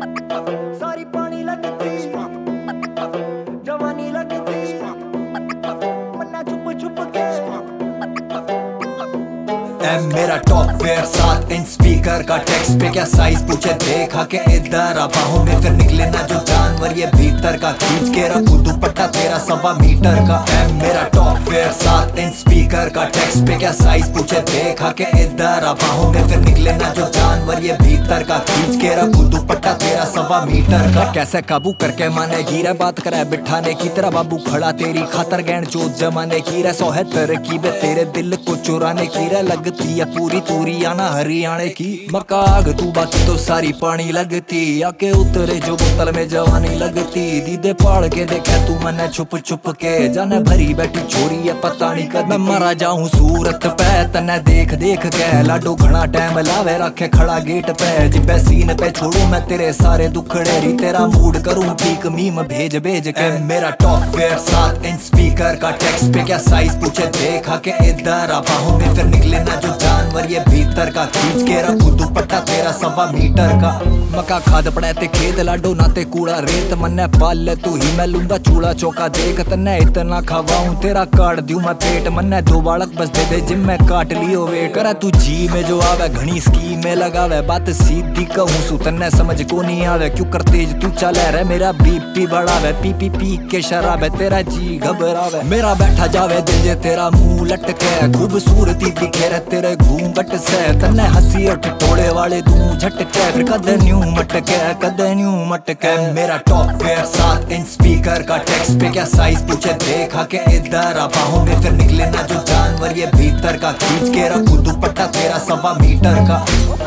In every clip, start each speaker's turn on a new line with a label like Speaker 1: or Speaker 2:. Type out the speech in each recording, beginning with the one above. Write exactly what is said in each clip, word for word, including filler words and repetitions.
Speaker 1: सारी पानी लगती जवानी लगती मन्ना छुप छुप के
Speaker 2: एम मेरा टॉप वेयर सात इंच स्पीकर का टेक्स्ट पे क्या साइज पूछे देखा के इधर आ बाहों में फिर निकले ना जो जानवर ये भीतर का खींच के रखू दुपट्टा तेरा सवा मीटर का। एम मेरा टॉप वेयर सात इंच स्पीकर का टेक्स्ट पे क्या साइज पूछे देखा के इधर आ बाहों में फिर निकले ना जो जानवर ये भीतर का खींच के रखू दुपट्टा तेरा सवा मीटर का। कैसे काबू करके माने गिरा बात करे बिठाने की तरह बाबू खड़ा तेरी खातर गैंड चोट जमाने की रे सौ है तरकीबे तेरे दिल को चुराने की रे लग पूरी तूरी आना हरियाणे की मकाग तू बाकी तो सारी पानी लगती आके उतरे जो बोतल में जवानी लगती दीदे पाड़ के देखे तू मने छुप छुप के जाने भरी बैठी छोरी है पता नहीं कद मैं मरा जाऊं सूरत पे तने देख देख के लाडो घना टाइम लावे रखे खड़ा गेट पे जिब्बे सीन पे छोड़ू मैं तेरे सारे दुखड़े री तेरा मूड करूं ठीक मीम भेज भेज के। मेरा टॉप वेयर सात इंच स्पीकर का टेक्स्ट पे क्या साइज पूछे देखा के इधर आ बाहों में फिर निकले ना जो जानवर ये भीतर का खींच के रखू दुपट्टा तेरा सवा मीटर का। मका खाद पड़े ते खेत लाडो नाते कूड़ा रेत मन्ने पाल ले तू ही मैं लूंगा चूड़ा चौका देख तन्ने इतना खवाऊं तेरा काट दूं मैं पेट मन्ने दो बालक बस दे दे जिम में काट लियो वेट करे तू जी में जो आवे घनी स्कीम में लगावे बात सीधी कहूं सु तन्ने समझ को नहीं आवे क्यों कर तेज तू चले रे मेरा बीपी बढ़ावे पी पी पी के शराब तेरा जी घबरावे मेरा बैठा जावे दिल जे तेरा मुंह लटके खूबसूरती दिखे रे तेरे घूंघट से तन्ने हंसी और टोले वाले तू झटके फिर कदे न्यू मटके कदे न्यू मटके। मेरा टॉप वेयर सात इंच स्पीकर का टेक्स्ट पे क्या साइज पूछे देखा के इधर आ बाहों में फिर निकले ना जो जानवर ये भीतर का खींच के रखू दुपट्टा तेरा सवा मीटर का।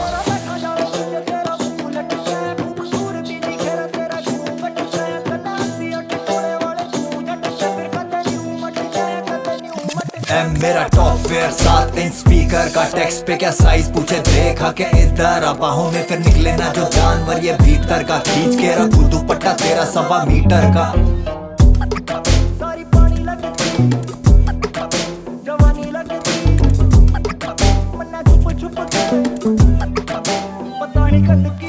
Speaker 2: एम मेरा टॉप वेयर सात इंच स्पीकर का टेक्स्ट पे क्या साइज पूछे देखा के इधर आ बाहों में फिर निकले ना जो जानवर ये भीतर का खींच के रखू दुपट्टा तेरा सवा मीटर का।
Speaker 1: सारी पानी लगती जवानी लगती मन्ना छुप छुप के पता नहीं कद